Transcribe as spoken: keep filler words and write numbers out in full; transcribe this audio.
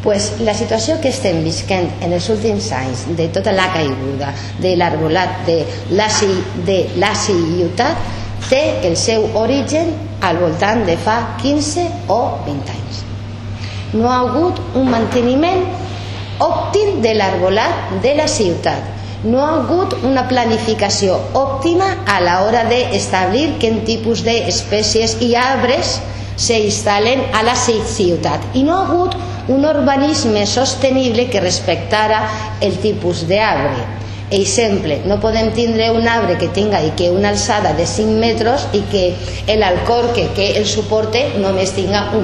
Pues la situació que estem visquent en els últims anys, de tota la caiguda de l'arbolat de la, de la ciutat, té el seu origen al voltant de fa quinze o vint anys. No ha hagut un manteniment òptim de l'arbolat de la ciutat. No ha hagut una planificació òptima a l'hora d'establir quin tipus d'espècies i arbres s'instal·len a la ciutat. I no ha hagut un urbanisme sostenible que respectara el tipus d'arbre. Exemple, no podem tindre un arbre que tinga que una alçada de cinc metres i que l'alcorque que el suporte només tinga un